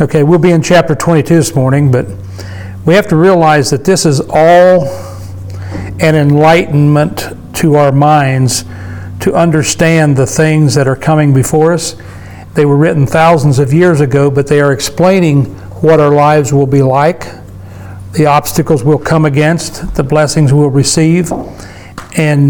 Okay, we'll be in chapter 22 this morning, but we have to realize that this is all an enlightenment to our minds to understand the things that are coming before us. They were written thousands of years ago, but they are explaining what our lives will be like, the obstacles we'll come against, the blessings we'll receive. And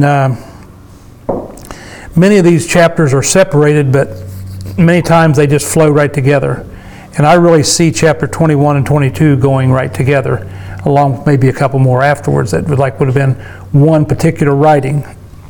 many of these chapters are separated, but many times they just flow right together. And I really see chapter 21 and 22 going right together, along with maybe a couple more afterwards that would have been one particular writing.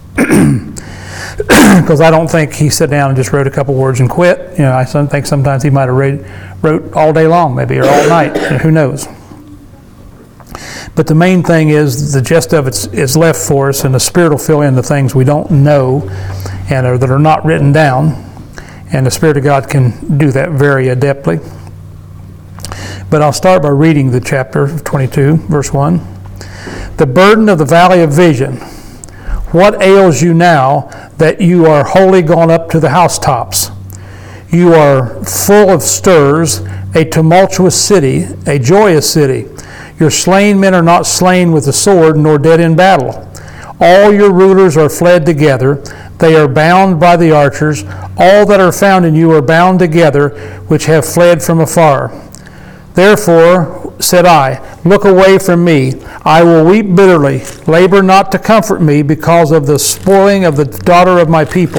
Because I don't think he sat down and just wrote a couple words and quit. You know, I think sometimes he might have wrote all day long, maybe, or all night. Who knows? But the main thing is the gist of it is left for us, and the Spirit will fill in the things we don't know and that are not written down. And the Spirit of God can do that very adeptly. But I'll start by reading the chapter 22, verse 1. The burden of the valley of vision. What ails you now that you are wholly gone up to the housetops? You are full of stirs, a tumultuous city, a joyous city. Your slain men are not slain with the sword, nor dead in battle. All your rulers are fled together. They are bound by the archers. All that are found in you are bound together, which have fled from afar. Therefore, said I, look away from me. I will weep bitterly. Labor not to comfort me because of the spoiling of the daughter of my people.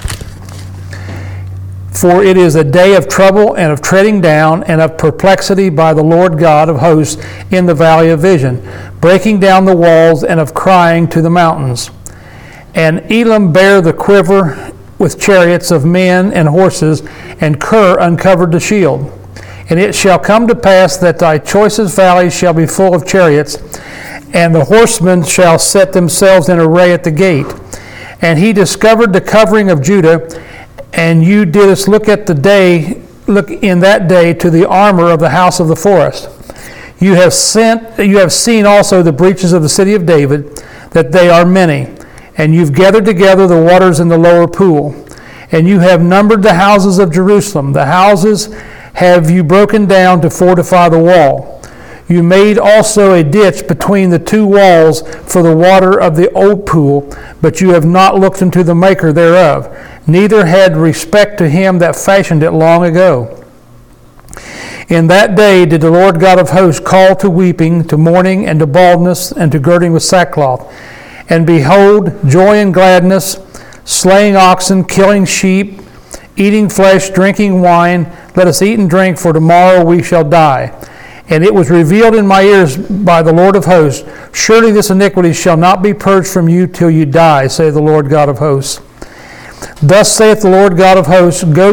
For it is a day of trouble and of treading down and of perplexity by the Lord God of hosts in the valley of vision, breaking down the walls and of crying to the mountains. And Elam bare the quiver with chariots of men and horses, and Kir uncovered the shield. And it shall come to pass that thy choicest valleys shall be full of chariots, and the horsemen shall set themselves in array at the gate. And he discovered the covering of Judah, and you didst look in that day to the armor of the house of the forest. You have seen also the breaches of the city of David, that they are many. And you've gathered together the waters in the lower pool. And you have numbered the houses of Jerusalem. The houses have you broken down to fortify the wall. You made also a ditch between the two walls for the water of the old pool, but you have not looked into the maker thereof, neither had respect to him that fashioned it long ago. In that day did the Lord God of hosts call to weeping, to mourning, and to baldness, and to girding with sackcloth. And behold, joy and gladness, slaying oxen, killing sheep, eating flesh, drinking wine. Let us eat and drink, for tomorrow we shall die. And it was revealed in my ears by the Lord of hosts, surely this iniquity shall not be purged from you till you die, saith the Lord God of hosts. Thus saith the Lord God of hosts, Go,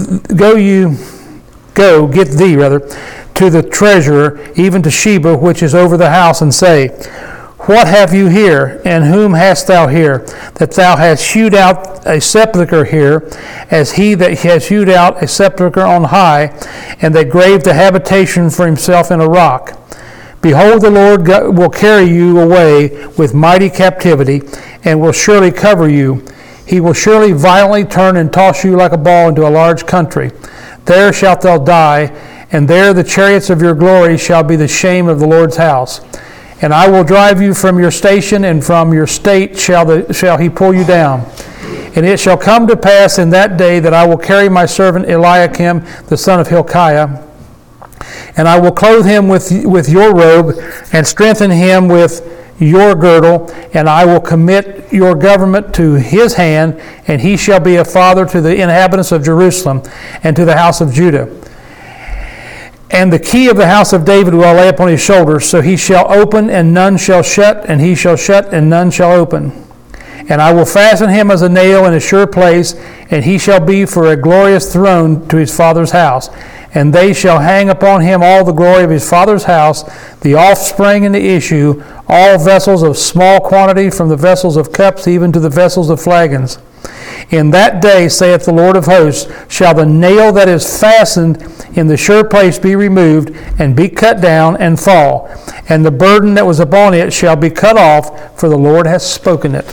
get thee, to the treasurer, even to Sheba, which is over the house, and say, What have you here, and whom hast thou here, that thou hast hewed out a sepulchre here, as he that has hewed out a sepulchre on high, and that graved a habitation for himself in a rock? Behold, the Lord will carry you away with mighty captivity, and will surely cover you. He will surely violently turn and toss you like a ball into a large country. There shalt thou die, and there the chariots of your glory shall be the shame of the Lord's house. And I will drive you from your station, and from your state shall he pull you down. And it shall come to pass in that day that I will carry my servant Eliakim, the son of Hilkiah, and I will clothe him with your robe, and strengthen him with your girdle, and I will commit your government to his hand, and he shall be a father to the inhabitants of Jerusalem, and to the house of Judah. And the key of the house of David will I lay upon his shoulders, so he shall open, and none shall shut, and he shall shut, and none shall open. And I will fasten him as a nail in a sure place, and he shall be for a glorious throne to his father's house. And they shall hang upon him all the glory of his father's house, the offspring and the issue, all vessels of small quantity, from the vessels of cups even to the vessels of flagons. In that day, saith the Lord of hosts, shall the nail that is fastened in the sure place be removed, and be cut down, and fall. And the burden that was upon it shall be cut off, for the Lord hath spoken it.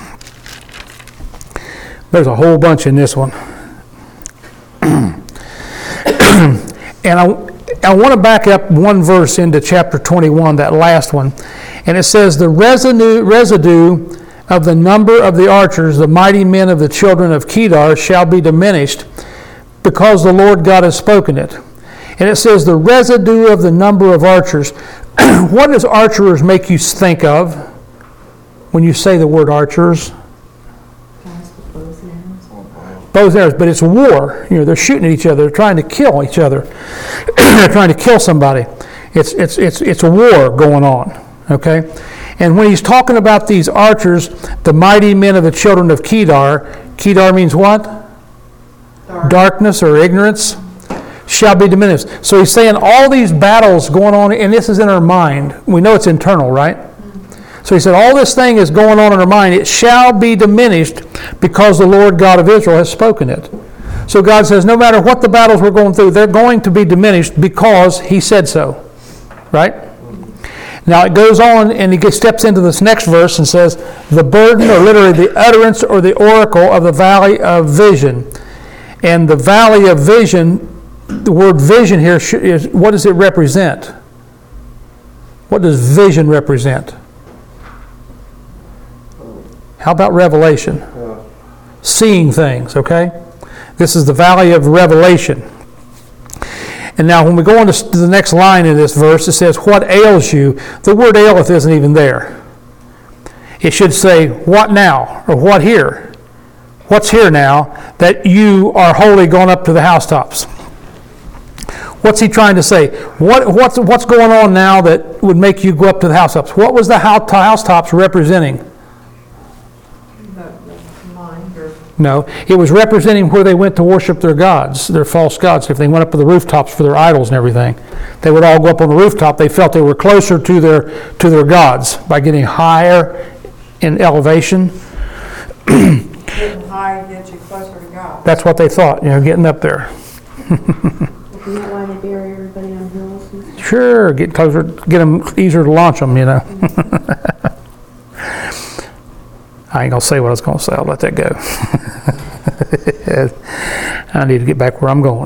There's a whole bunch in this one. And I want to back up one verse into chapter 21, that last one. And it says, the residue of the number of the archers, the mighty men of the children of Kedar, shall be diminished, because the Lord God has spoken it. And it says, the residue of the number of archers. What does archers make you think of when you say the word archers? Bows and arrows, but it's war. They're shooting at each other. They're trying to kill each other. They're trying to kill somebody. It's a war going on. Okay, and when he's talking about these archers, the mighty men of the children of Kedar. Kedar means what? Darkness or ignorance. Shall be diminished. So he's saying all these battles going on, and this is in our mind. We know it's internal, right? So he said, all this thing is going on in our mind. It shall be diminished because the Lord God of Israel has spoken it. So God says, no matter what the battles we're going through, they're going to be diminished because he said so. Right? Now it goes on, and he steps into this next verse and says, the burden, or literally the utterance or the oracle of the valley of vision. And the valley of vision, the word vision here, is what does it represent? What does vision represent? How about revelation? Seeing things, okay? This is the valley of revelation. And now when we go on to the next line in this verse, it says, what ails you? The word aileth isn't even there. It should say, what now? Or what here? What's here now that you are wholly gone up to the housetops? What's he trying to say? What's going on now that would make you go up to the housetops? What was the housetops representing? No, it was representing where they went to worship their gods, their false gods. If they went up to the rooftops for their idols and everything, they would all go up on the rooftop. They felt they were closer to their gods by getting higher in elevation. Getting higher gets you closer to God. That's what they thought, getting up there. Isn't that why they bury everybody on hills and stuff? Sure, get closer, get them easier to launch them, I ain't going to say what I was going to say. I'll let that go. I need to get back where I'm going.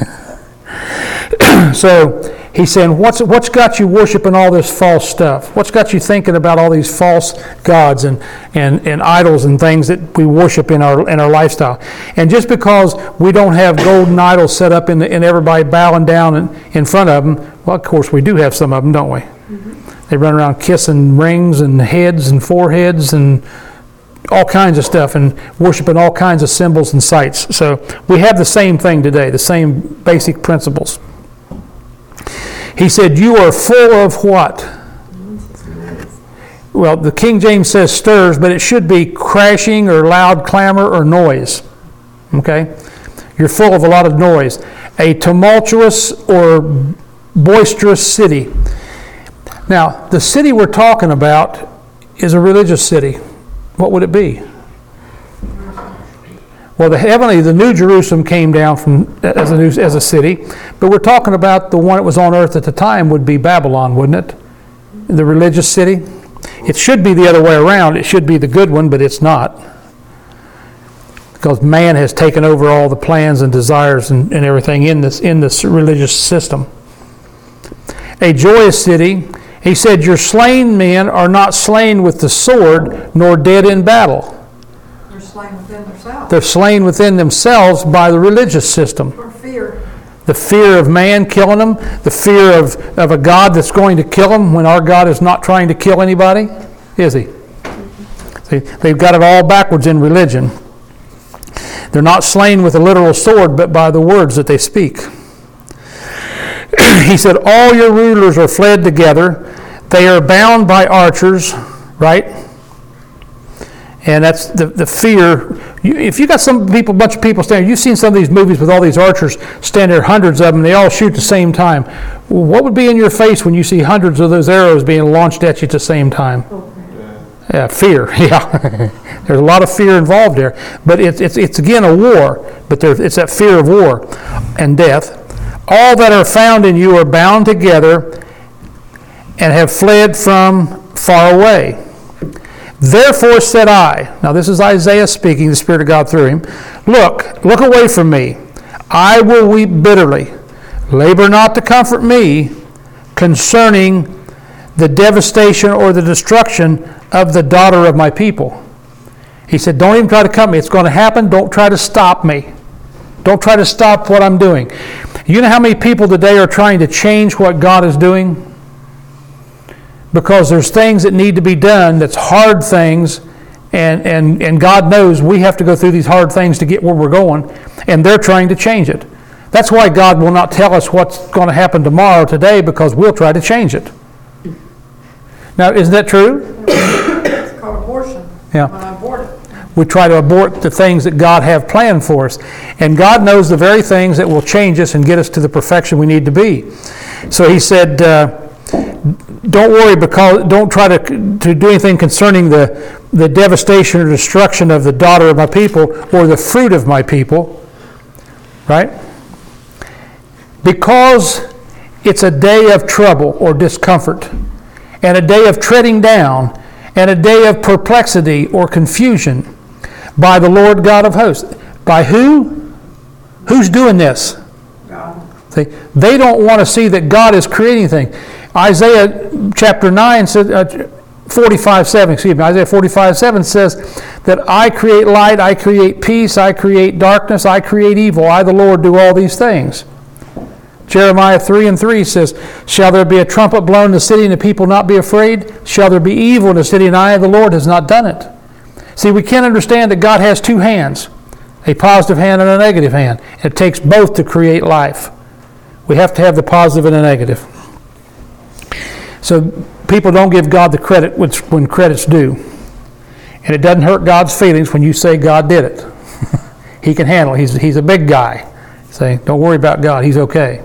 So he's saying, what's got you worshiping all this false stuff? What's got you thinking about all these false gods and idols and things that we worship in our lifestyle? And just because we don't have golden idols set up and everybody bowing down in front of them, well, of course we do have some of them, don't we? Mm-hmm. They run around kissing rings and heads and foreheads and all kinds of stuff and worshiping all kinds of symbols and sites. So we have the same thing today, the same basic principles. He said, you are full of what? Well, the King James says stirs, but it should be crashing or loud clamor or noise. Okay? You're full of a lot of noise. A tumultuous or boisterous city. Now, the city we're talking about is a religious city. What would it be? Well, the New Jerusalem came down as a city, but we're talking about the one that was on earth at the time would be Babylon, wouldn't it? The religious city. It should be the other way around. It should be the good one, but it's not, because man has taken over all the plans and desires and everything in this religious system. A joyous city. He said, your slain men are not slain with the sword, nor dead in battle. They're slain within themselves. They're slain within themselves by the religious system. Or fear. The fear of man killing them, the fear of a God that's going to kill them when our God is not trying to kill anybody, is he? See, they've got it all backwards in religion. They're not slain with a literal sword, but by the words that they speak. He said, all your rulers are fled together. They are bound by archers, right? And that's the fear. If you got a bunch of people standing, you've seen some of these movies with all these archers standing there, hundreds of them, they all shoot at the same time. What would be in your face when you see hundreds of those arrows being launched at you at the same time? Yeah, fear. Yeah, there's a lot of fear involved there. But it's again a war. But it's that fear of war and death. All that are found in you are bound together and have fled from far away. Therefore said I, now this is Isaiah speaking, the Spirit of God through him, look away from me. I will weep bitterly. labor not to comfort me concerning the devastation or the destruction of the daughter of my people. He said, don't even try to comfort me. It's going to happen. Don't try to stop me. Don't try to stop what I'm doing. You know how many people today are trying to change what God is doing? Because there's things that need to be done that's hard things, and God knows we have to go through these hard things to get where we're going, and they're trying to change it. That's why God will not tell us what's going to happen tomorrow today, because we'll try to change it. Now, isn't that true? It's called abortion. Yeah. When I abort it. We try to abort the things that God have planned for us. And God knows the very things that will change us and get us to the perfection we need to be. So he said, don't worry, because don't try to do anything concerning the devastation or destruction of the daughter of my people or the fruit of my people. Right? Because it's a day of trouble or discomfort, and a day of treading down, and a day of perplexity or confusion by the Lord God of hosts. By who? Who's doing this? God. See, they don't want to see that God is creating things. Isaiah chapter 9 says, 45:7, excuse me, Isaiah 45:7 says that I create light, I create peace, I create darkness, I create evil. I, the Lord, do all these things. Jeremiah 3:3 says, shall there be a trumpet blown in the city and the people not be afraid? Shall there be evil in the city and I, the Lord, has not done it? See, we can't understand that God has two hands, a positive hand and a negative hand. It takes both to create life. We have to have the positive and the negative. So people don't give God the credit when credit's due. And it doesn't hurt God's feelings when you say God did it. He can handle it. He's a big guy. Say, don't worry about God. He's okay.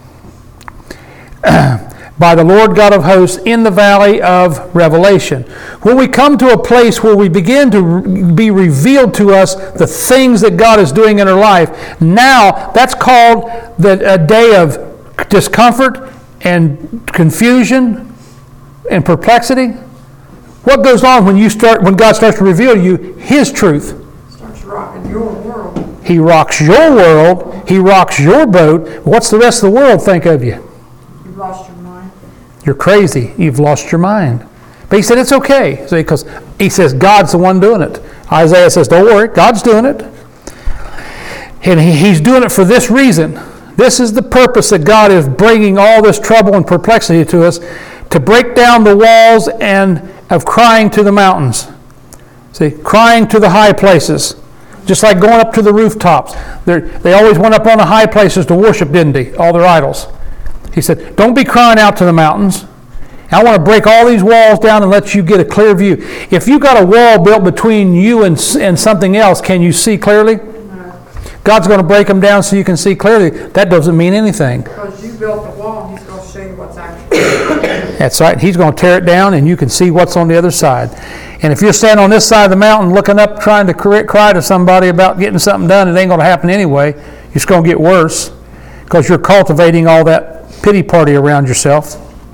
By the Lord God of hosts in the valley of Revelation. When we come to a place where we begin to be revealed to us the things that God is doing in our life, now that's called a day of discomfort and confusion and perplexity. What goes on when God starts to reveal to you His truth? Starts rocking your world. He rocks your world. He rocks your boat. What's the rest of the world think of you? You've lost your mind. You're crazy. You've lost your mind. But he said it's okay. Because he says God's the one doing it. Isaiah says, don't worry, God's doing it. And he's doing it for this reason. This is the purpose that God is bringing all this trouble and perplexity to us, to break down the walls and of crying to the mountains. See, crying to the high places. Just like going up to the rooftops. They always went up on the high places to worship, didn't they? All their idols. He said, don't be crying out to the mountains. I want to break all these walls down and let you get a clear view. If you got a wall built between you and something else, can you see clearly? No. God's going to break them down so you can see clearly. That doesn't mean anything. Because you built the wall, He's going to show you what's actually. That's right. He's going to tear it down and you can see what's on the other side. And if you're standing on this side of the mountain looking up trying to cry to somebody about getting something done, it ain't going to happen anyway. It's going to get worse because you're cultivating all that pity party around yourself.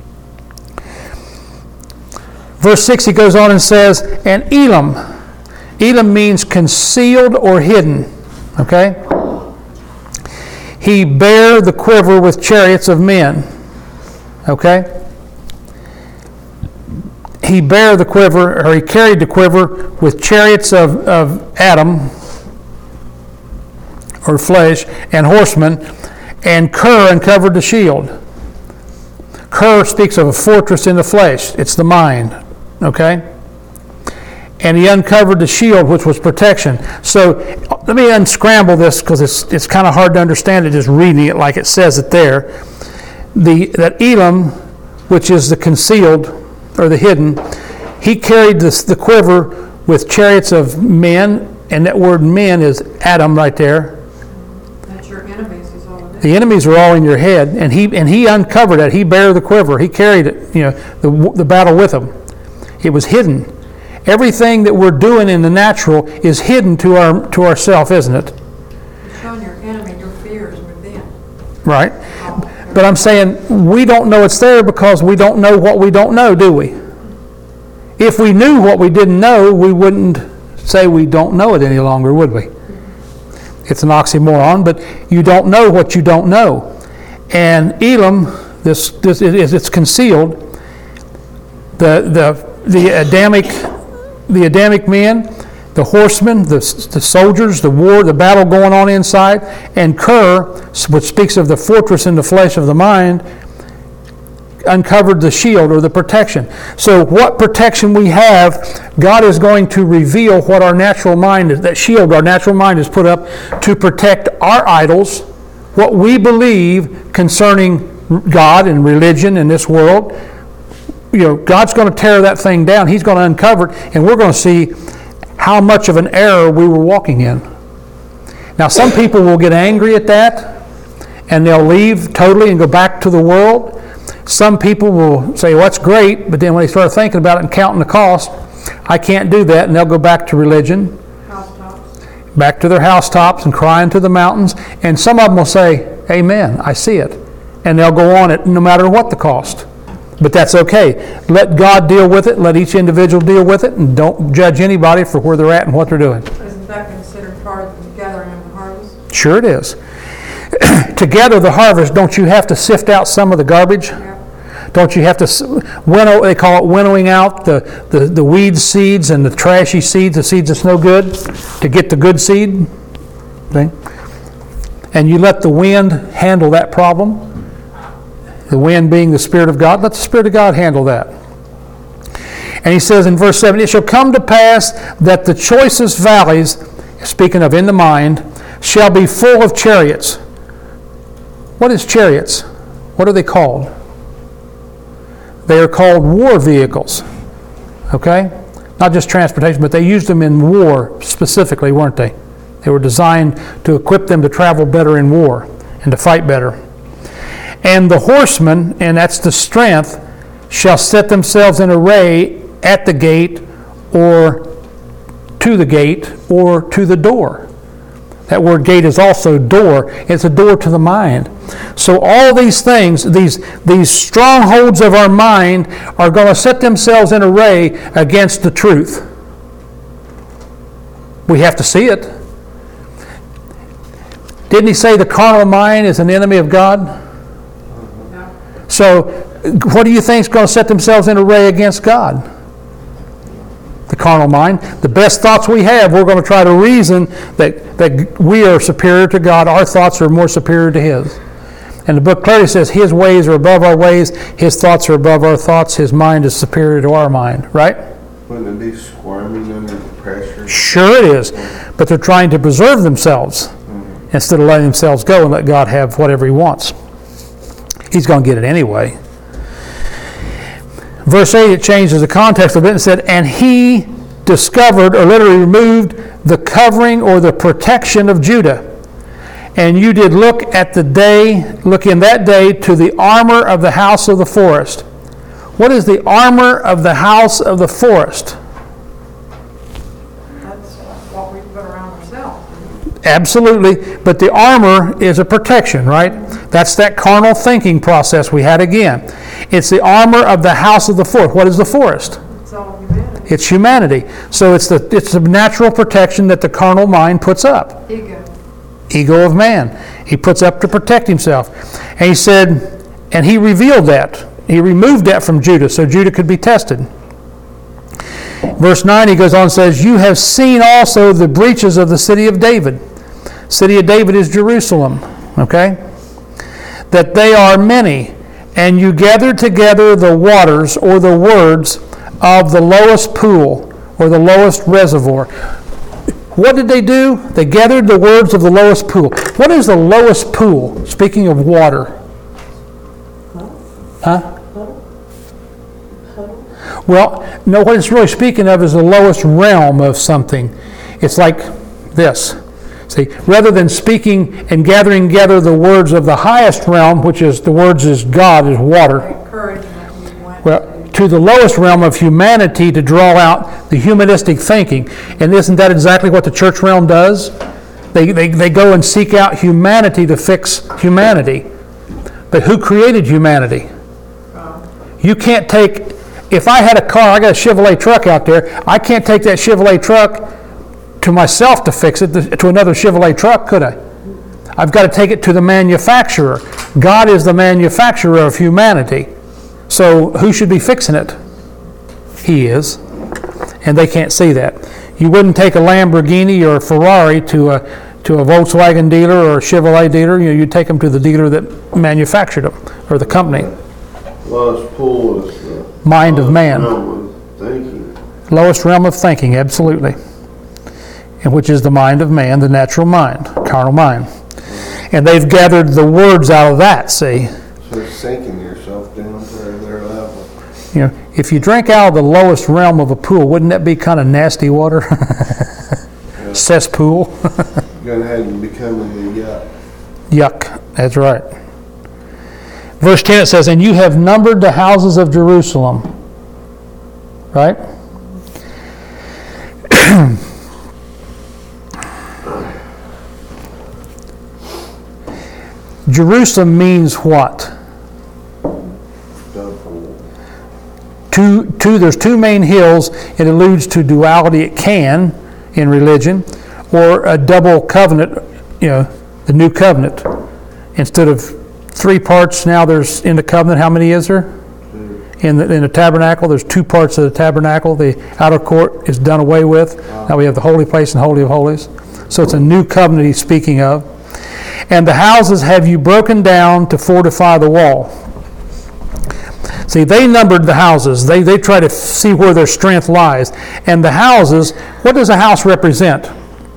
Verse 6, he goes on and says, and Elam. Elam means concealed or hidden. Okay? He bare the quiver with chariots of men. Okay? He bare the quiver, or he carried the quiver with chariots of Adam, or flesh, and horsemen, and Ker uncovered the shield. Ker speaks of a fortress in the flesh. It's the mind. Okay? And he uncovered the shield, which was protection. So let me unscramble this because it's kind of hard to understand it just reading it like it says it there. That Elam, which is the concealed or the hidden, he carried the quiver with chariots of men, and that word men is Adam right there. That's your enemies is all it is. The enemies are all in your head, and he uncovered it. He bare the quiver. He carried it, the battle with him. It was hidden. Everything that we're doing in the natural is hidden to ourself, isn't it? You're showing your enemy your fears within. Right. But I'm saying we don't know it's there because we don't know what we don't know, do we? If we knew what we didn't know, we wouldn't say we don't know it any longer, would we? It's an oxymoron, but you don't know what you don't know. And Elam, it's concealed. The Adamic men, the horsemen, the soldiers, the war, the battle going on inside, and Ker, which speaks of the fortress in the flesh of the mind, uncovered the shield or the protection. So what protection we have, God is going to reveal what our natural mind is, that shield our natural mind is put up to protect our idols, what we believe concerning God and religion in this world. God's going to tear that thing down. He's going to uncover it, and we're going to see how much of an error we were walking in. Now, some people will get angry at that, and they'll leave totally and go back to the world. Some people will say, well, that's great, but then when they start thinking about it and counting the cost, I can't do that, and they'll go back to religion, back to their housetops and crying to the mountains. And some of them will say, amen, I see it. And they'll go on it no matter what the cost. But that's okay. Let God deal with it. Let each individual deal with it, and don't judge anybody for where they're at and what they're doing. Isn't that considered part of the gathering of the harvest? Sure it is. To gather the harvest, don't you have to sift out some of the garbage? Yeah. Don't you have to winnow? They call it winnowing out the weed seeds and the trashy seeds, the seeds that's no good, to get the good seed. Okay? And you let the wind handle that problem. The wind being the Spirit of God. Let the Spirit of God handle that. And he says in verse 7, it shall come to pass that the choicest valleys, speaking of in the mind, shall be full of chariots. What is chariots? What are they called? They are called war vehicles. Okay? Not just transportation, but they used them in war specifically, weren't they? They were designed to equip them to travel better in war and to fight better. And the horsemen, and that's the strength, shall set themselves in array at the gate or to the door. That word gate is also door. It's a door to the mind. So all these things, these strongholds of our mind are going to set themselves in array against the truth. We have to see it. Didn't he say the carnal mind is an enemy of God? So what do you think is going to set themselves in array against God? The carnal mind. The best thoughts we have, we're going to try to reason that we are superior to God. Our thoughts are more superior to His. And the book clearly says His ways are above our ways. His thoughts are above our thoughts. His mind is superior to our mind. Right? Wouldn't it be squirming under the pressure? Sure it is. But they're trying to preserve themselves instead of letting themselves go and let God have whatever He wants. He's going to get it anyway. Verse 8, it changes the context of it and said, and he discovered, or literally removed, the covering or the protection of Judah. And you did look in that day to the armor of the house of the forest. What is the armor of the house of the forest? That's what we put around ourselves. Absolutely, but the armor is a protection, right? That's that carnal thinking process we had again. It's the armor of the house of the forest. What is the forest? It's all humanity. It's humanity. So it's the natural protection that the carnal mind puts up. Ego of man. He puts up to protect himself. And he said, and he revealed that. He removed that from Judah so Judah could be tested. Verse 9, he goes on and says, you have seen also the breaches of the city of David. City of David is Jerusalem. Okay? That they are many. And you gathered together the waters or the words of the lowest pool or the lowest reservoir. What did they do? They gathered the words of the lowest pool. What is the lowest pool? Speaking of water. Huh? Well, no, what it's really speaking of is the lowest realm of something. It's like this. See, rather than speaking and gathering together the words of the highest realm, which is the words is God, is water. Well, to the lowest realm of humanity to draw out the humanistic thinking. And isn't that exactly what the church realm does? They go and seek out humanity to fix humanity. But who created humanity? You can't take, if I had a car, I got a Chevrolet truck out there, I can't take that Chevrolet truck to myself to fix it, to another Chevrolet truck, could I? I've got to take it to the manufacturer. God is the manufacturer of humanity. So who should be fixing it? He is. And they can't see that. You wouldn't take a Lamborghini or a Ferrari to a Volkswagen dealer or a Chevrolet dealer. You'd take them to the dealer that manufactured them, or the company. Lowest pool is the Mind of man. realm of thinking. Lowest realm of thinking, absolutely. And which is the mind of man, the natural mind, carnal mind. And they've gathered the words out of that, see. So it's sinking yourself down to their level. If you drink out of the lowest realm of a pool, wouldn't that be kind of nasty water? Cesspool. Going ahead and becoming the yuck. Yuck, that's right. Verse 10 it says, and you have numbered the houses of Jerusalem. Right? Jerusalem means what? There's two main hills. It alludes to duality. It can in religion, or a double covenant, the new covenant. Instead of three parts, now there's in the covenant, how many is there? In the tabernacle, there's two parts of the tabernacle. The outer court is done away with. Now we have the holy place and holy of holies. So it's a new covenant he's speaking of. And the houses have you broken down to fortify the wall. See, they numbered the houses. They try to see where their strength lies. And the houses, what does a house represent?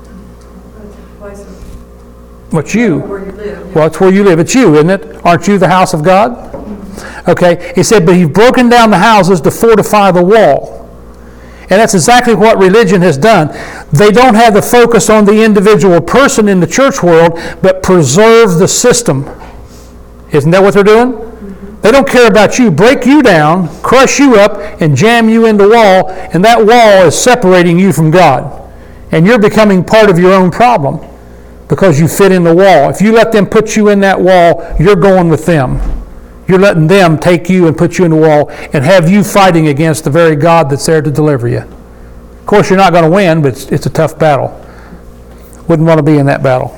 What's you? Where you live. Well, it's where you live. It's you, isn't it? Aren't you the house of God? Okay. He said, but you've broken down the houses to fortify the wall. And that's exactly what religion has done. They don't have the focus on the individual person in the church world, but preserve the system. Isn't that what they're doing? They don't care about you. Break you down, crush you up, and jam you in the wall, and that wall is separating you from God. And you're becoming part of your own problem because you fit in the wall. If you let them put you in that wall, you're going with them. You're letting them take you and put you in the wall and have you fighting against the very God that's there to deliver you. Of course, you're not going to win, but it's a tough battle. Wouldn't want to be in that battle.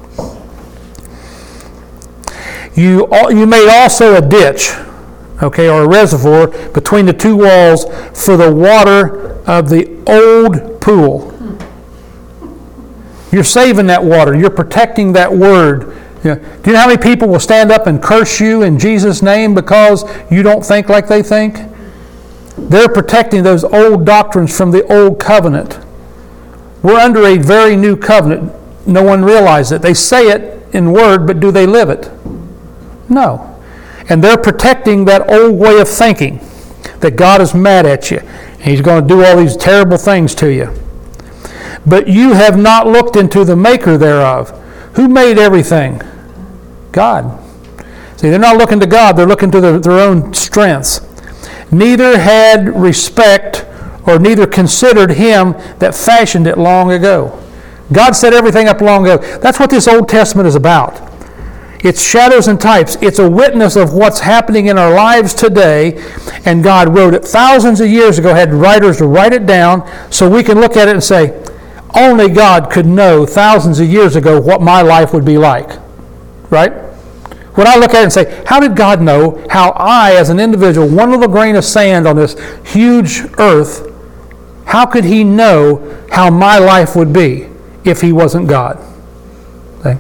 You made also a ditch, okay, or a reservoir between the two walls for the water of the old pool. You're saving that water. You're protecting that word. Do you know how many people will stand up and curse you in Jesus' name because you don't think like they think? They're protecting those old doctrines from the old covenant. We're under a very new covenant. No one realizes it. They say it in word, but do they live it? No. And they're protecting that old way of thinking, that God is mad at you, and He's going to do all these terrible things to you. But you have not looked into the maker thereof. Who made everything? God. See, they're not looking to God, they're looking to their own strengths. Neither had respect or neither considered Him that fashioned it long ago. God set everything up long ago. That's what this Old Testament is about. It's shadows and types. It's a witness of what's happening in our lives today, and God wrote it thousands of years ago, had writers to write it down so we can look at it and say, only God could know thousands of years ago what my life would be like. Right? When I look at it and say, how did God know how I, as an individual, one little grain of sand on this huge earth, how could He know how my life would be if He wasn't God? See?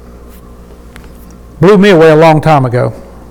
Blew me away a long time ago.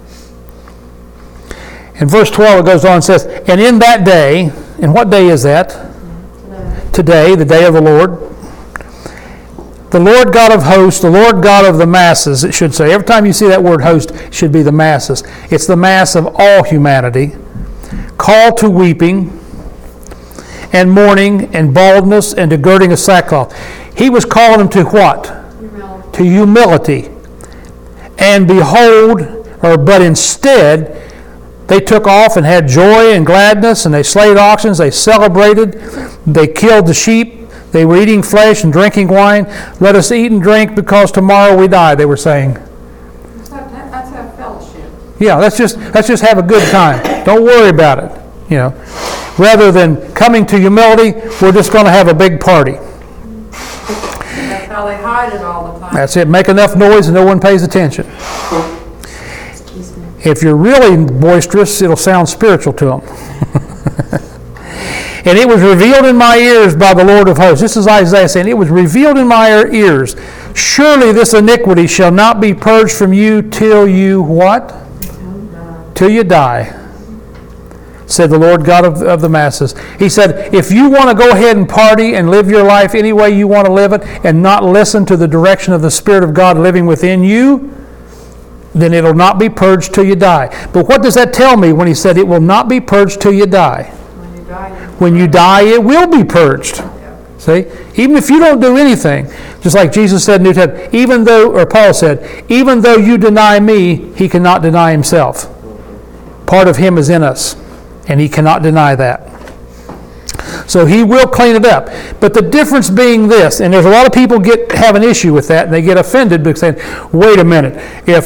In verse 12 it goes on and says, and in that day, and what day is that? Today, the day of the Lord. The Lord God of hosts, the Lord God of the masses, it should say. Every time you see that word host, it should be the masses. It's the mass of all humanity. Call to weeping and mourning and baldness and to girding of sackcloth. He was calling them to what? Humility. To humility. And behold, but instead, they took off and had joy and gladness, and they slayed oxen, they celebrated, they killed the sheep, they were eating flesh and drinking wine. Let us eat and drink because tomorrow we die, they were saying. Let's have fellowship. Yeah, let's just have a good time. Don't worry about it. Rather than coming to humility, we're just going to have a big party. That's how they hide it all the time. That's it. Make enough noise and no one pays attention. If you're really boisterous, it'll sound spiritual to them. And it was revealed in my ears by the Lord of hosts. This is Isaiah saying, it was revealed in my ears. Surely this iniquity shall not be purged from you till you what? Till you die, said the Lord God of the masses. He said, if you want to go ahead and party and live your life any way you want to live it and not listen to the direction of the Spirit of God living within you, then it'll not be purged till you die. But what does that tell me when he said it will not be purged till you die? When you die, When you die, it will be purged. See? Even if you don't do anything, just like Jesus said in New Testament, even though, or Paul said, even though you deny me, he cannot deny himself. Part of him is in us, and he cannot deny that. So he will clean it up. But the difference being this, and there's a lot of people have an issue with that, and they get offended because saying, wait a minute, if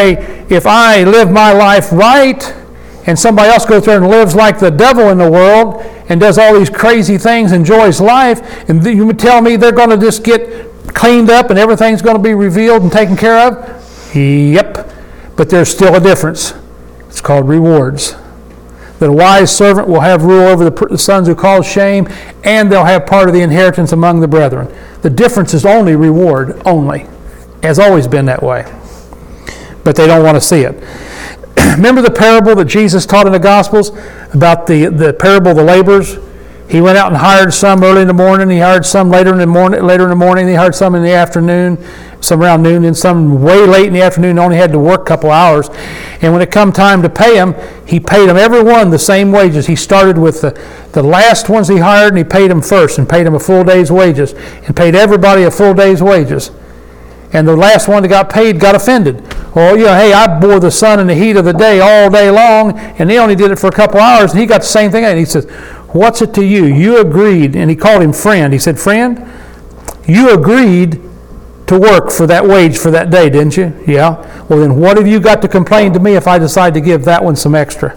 I live my life right, and somebody else goes there and lives like the devil in the world and does all these crazy things, enjoys life, and you would tell me they're going to just get cleaned up and everything's going to be revealed and taken care of? Yep. But there's still a difference. It's called rewards. That a wise servant will have rule over the sons who cause shame, and they'll have part of the inheritance among the brethren. The difference is only reward, only. Has always been that way. But they don't want to see it. Remember the parable that Jesus taught in the Gospels about the parable of the laborers? He went out and hired some early in the morning. He hired some later in the morning. He hired some in the afternoon, some around noon, and some way late in the afternoon. Only had to work a couple hours. And when it come time to pay them, he paid them every one the same wages. He started with the last ones he hired, and he paid them first, and paid them a full day's wages, and paid everybody a full day's wages. And the last one that got paid got offended. Well, hey, I bore the sun in the heat of the day all day long, and he only did it for a couple hours, and he got the same thing. And he says, what's it to you? You agreed, and he called him friend. He said, friend, you agreed to work for that wage for that day, didn't you? Yeah. Well, then what have you got to complain to me if I decide to give that one some extra?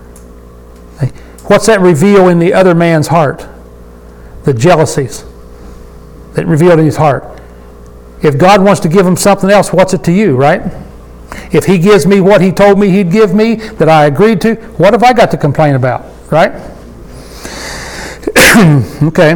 What's that reveal in the other man's heart? The jealousies that revealed in his heart. If God wants to give him something else, what's it to you, right? If he gives me what he told me he'd give me, that I agreed to, what have I got to complain about, right? Okay.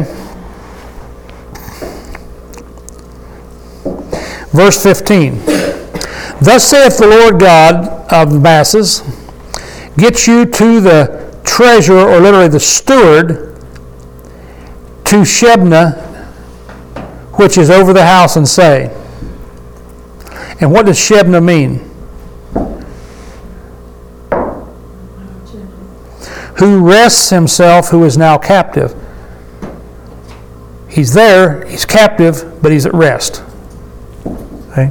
Verse 15. Thus saith the Lord God of the masses, get you to the treasurer, or literally the steward, to Shebna, which is over the house, and say. And what does Shebna mean? Who rests himself, who is now captive. He's there, he's captive, but he's at rest. Okay?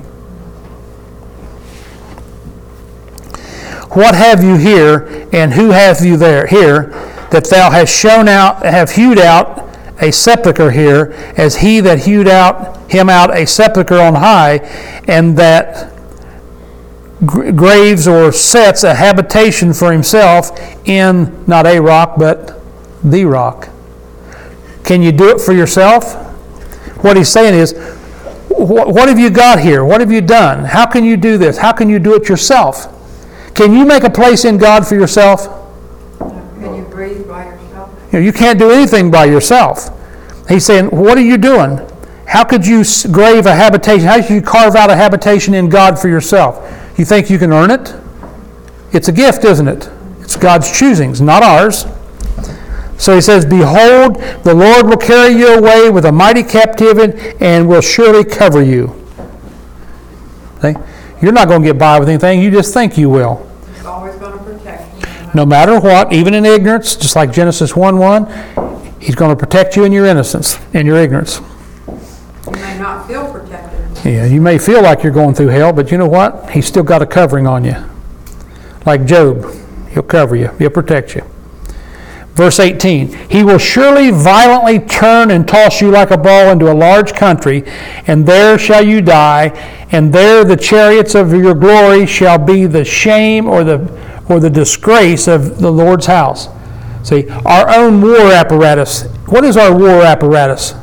What have you here, and who have you here, that thou hast have hewed out a sepulchre here, as he that hewed him out a sepulchre on high, and that graves or sets a habitation for himself in not a rock, but the rock. Can you do it for yourself? What he's saying is, what have you got here? What have you done? How can you do this? How can you do it yourself? Can you make a place in God for yourself? Can you breathe by yourself? You can't do anything by yourself. He's saying, what are you doing? How could you grave a habitation? How could you carve out a habitation in God for yourself? You think you can earn it? It's a gift, isn't it? It's God's choosings, not ours. So he says, behold, the Lord will carry you away with a mighty captivity and will surely cover you. See? You're not going to get by with anything. You just think you will. He's always going to protect you. No matter what, even in ignorance, just like Genesis 1:1, he's going to protect you in your innocence, in your ignorance. You may not feel protected. Yeah, you may feel like you're going through hell, but you know what? He's still got a covering on you. Like Job, he'll cover you. He'll protect you. Verse 18, he will surely violently turn and toss you like a ball into a large country, and there shall you die, and there the chariots of your glory shall be the shame or the disgrace of the Lord's house. See, our own war apparatus. What is our war apparatus?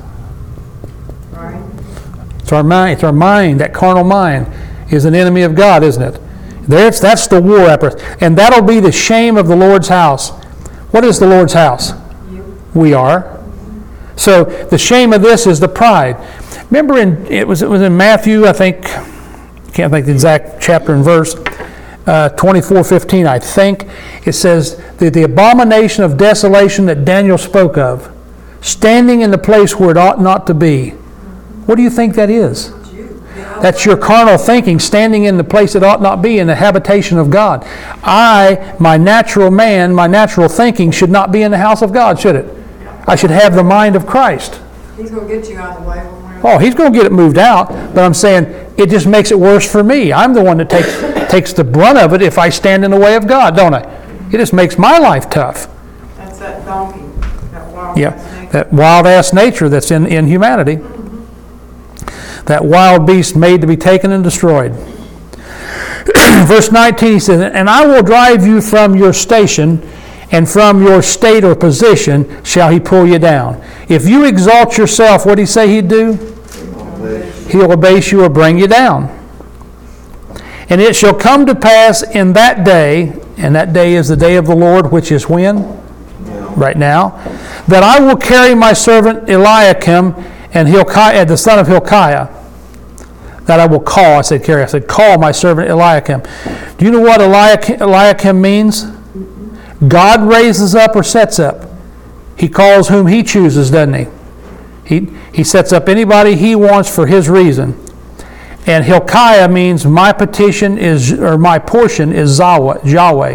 Right? It's our mind. It's our mind. That carnal mind is an enemy of God, isn't it? That's the war apparatus. And that'll be the shame of the Lord's house. What is the Lord's house? We are. So the shame of this is the pride. Remember, it was in Matthew, I think, can't think the exact chapter and verse, 24:15, I think. It says that the abomination of desolation that Daniel spoke of, standing in the place where it ought not to be. What do you think that is? That's your carnal thinking, standing in the place it ought not be, in the habitation of God. My natural man, my natural thinking should not be in the house of God, should it? I should have the mind of Christ. He's going to get you out of the way. Oh, he's going to get it moved out, but I'm saying it just makes it worse for me. I'm the one that takes the brunt of it if I stand in the way of God, don't I? It just makes my life tough. That's that donkey, that wild Yeah, snake. that wild-ass nature that's in humanity. That wild beast made to be taken and destroyed. Verse 19, he says, "And I will drive you from your station, and from your state or position shall he pull you down." If you exalt yourself, what did he say he'd do? He'll abase you or bring you down. "And it shall come to pass in that day," and that day is the day of the Lord, which is when? Right now. "That I will carry my servant Eliakim and Hilkiah, the son of Hilkiah." That I will call. I said carry. I said call my servant Eliakim. Do you know what Eliakim means? God raises up or sets up. He calls whom he chooses, doesn't he? He sets up anybody he wants for his reason. And Hilkiah means my petition is, or my portion is Yahweh.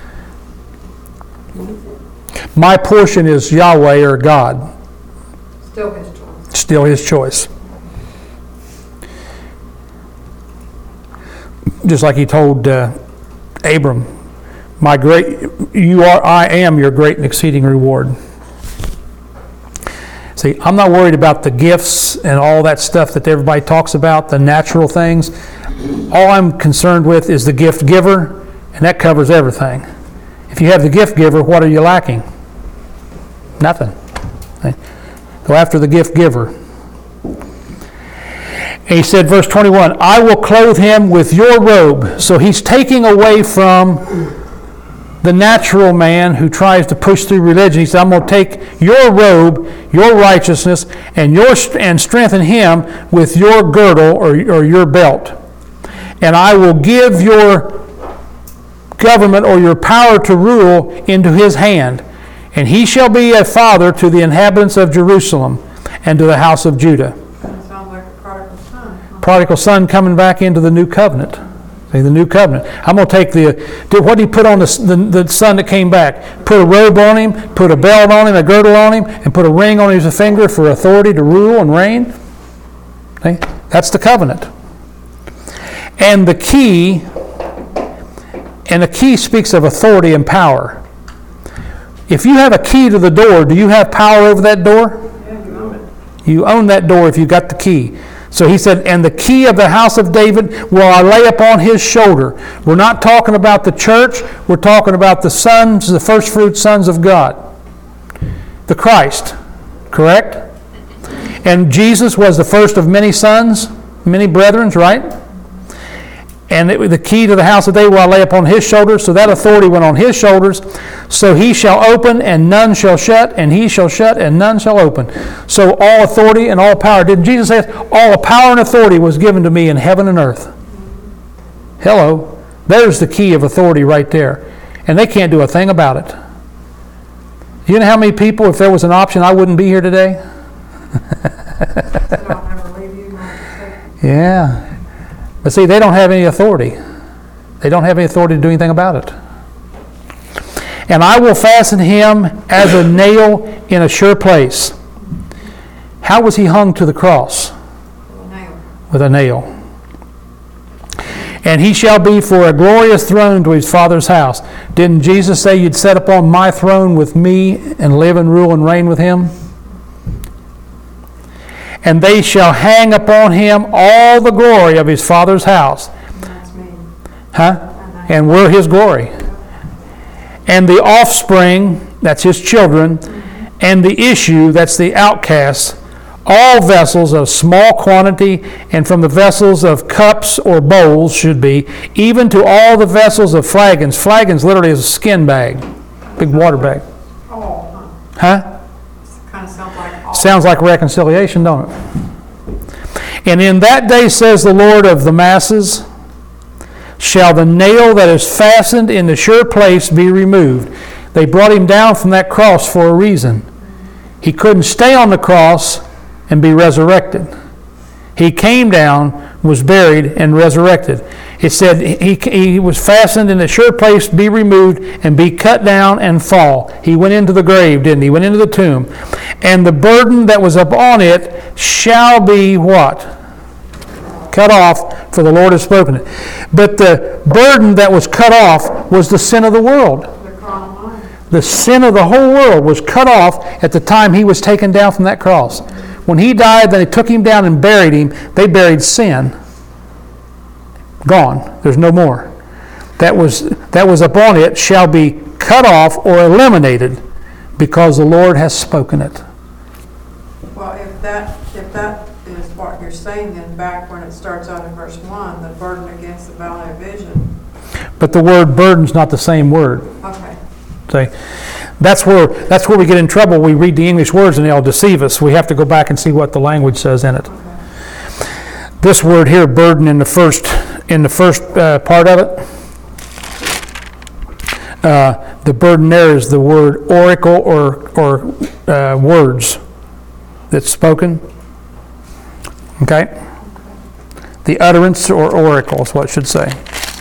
My portion is Yahweh or God. Still his choice. Still his choice. Just like he told Abram, I am your great and exceeding reward. See, I'm not worried about the gifts and all that stuff that everybody talks about, the natural things. All I'm concerned with is the gift giver, and that covers everything. If you have the gift giver, what are you lacking? Nothing. Okay? Go after the gift giver. And he said, verse 21, "I will clothe him with your robe." So he's taking away from the natural man who tries to push through religion. He said, "I'm going to take your robe, your righteousness, and strengthen him with your girdle or your belt. And I will give your government or your power to rule into his hand. And he shall be a father to the inhabitants of Jerusalem and to the house of Judah." Sounds like a prodigal son. Prodigal son coming back into the new covenant. See, the new covenant. I'm going to take what did he put on the son that came back? Put a robe on him, put a belt on him, a girdle on him, and put a ring on his finger for authority to rule and reign. See? That's the covenant. And the key speaks of authority and power. If you have a key to the door, do you have power over that door? Yeah, you own it. You own that door if you got the key. So he said, "And the key of the house of David will I lay upon his shoulder." We're not talking about the church. We're talking about the sons, the first fruit sons of God. The Christ. Correct? And Jesus was the first of many sons, many brethren, right? And the key to the house of David will I lay upon his shoulders. So that authority went on his shoulders. "So he shall open and none shall shut, and he shall shut and none shall open." So all authority and all power. Didn't Jesus say, "All power and authority was given to me in heaven and earth"? Hello. There's the key of authority right there. And they can't do a thing about it. You know how many people, if there was an option, I wouldn't be here today? I'll never leave you nor forsake you. Yeah. But see, they don't have any authority. They don't have any authority to do anything about it. "And I will fasten him as a nail in a sure place." How was he hung to the cross? Nail. With a nail. "And he shall be for a glorious throne to his Father's house." Didn't Jesus say you'd sit upon my throne with me and live and rule and reign with him? "And they shall hang upon him all the glory of his Father's house." And that's me. Huh? And we're his glory. "And the offspring," that's his children, "and the issue," that's the outcasts, all vessels of small quantity, and from the vessels of cups or bowls should be, even to all the vessels of flagons. Flagons literally is a skin bag, big water bag. All, Huh? kind of sounds like all. Sounds like reconciliation, don't it? And in that day, says the Lord of the masses, shall the nail that is fastened in the sure place be removed. They brought him down from that cross for a reason. He couldn't stay on the cross and be resurrected. He came down, was buried, and resurrected. It said he was fastened in the sure place, be removed, and be cut down and fall. He went into the grave, didn't he? He went into the tomb. And the burden that was upon it shall be what? Cut off, for the Lord has spoken it. But the burden that was cut off was the sin of the world. The carnal mind. The sin of the whole world was cut off at the time he was taken down from that cross. When he died, they took him down and buried him. They buried sin. Gone. There's no more. That was upon it shall be cut off or eliminated, because the Lord has spoken it. Well, if that is what you're saying, then back when it starts out in verse 1, the burden against the valley of vision. But the word burden's not the same word. Okay. See, that's where we get in trouble. We read the English words and they'll deceive us. We have to go back and see what the language says in it. Okay. This word here, burden, in the first part of it, the burden there is the word oracle or words that's spoken. Okay? The utterance or oracle is what it should say.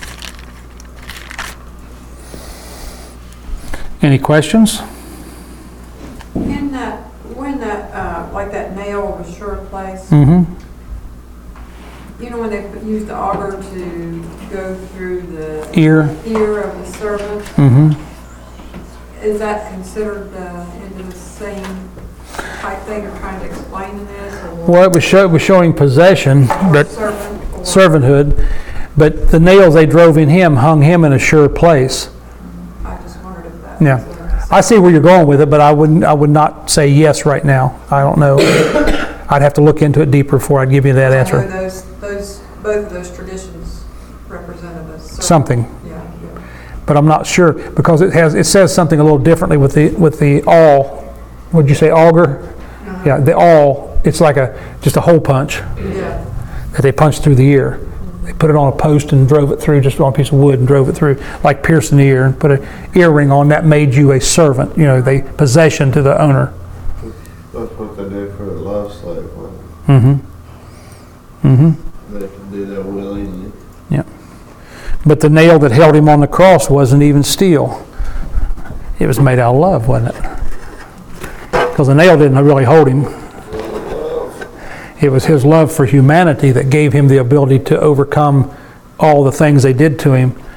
Any questions? When that, like that nail of a sure place, Mm-hmm. you know when they use the auger to go through the Ear. ear of the servant, Mm-hmm. is that considered into the same type thing you're trying to explain in this? Or Well, it was showing possession, but servant? Or, servanthood, but the nails they drove in him hung him in a sure place. I just wondered if that. Yeah. I see where you're going with it, but I would not say yes right now. I don't know. I'd have to look into it deeper before I'd give you that I know answer. both of those traditions represented a servant. Something, Yeah. but I'm not sure because it says something a little differently with the awl. Would you say auger? Uh-huh. Yeah, the awl. It's like just a hole punch Yeah. that they punched through the ear. They put it on a post and drove it through, just on a piece of wood and drove it through, like piercing the ear, and put an earring on. That made you a servant. You know, they possession to the owner. That's what they do for the love slave, wasn't Mm-hmm. Mm-hmm. it? They can do that willingly. Yeah. But the nail that held him on the cross wasn't even steel. It was made out of love, wasn't it? Because the nail didn't really hold him. It was his love for humanity that gave him the ability to overcome all the things they did to him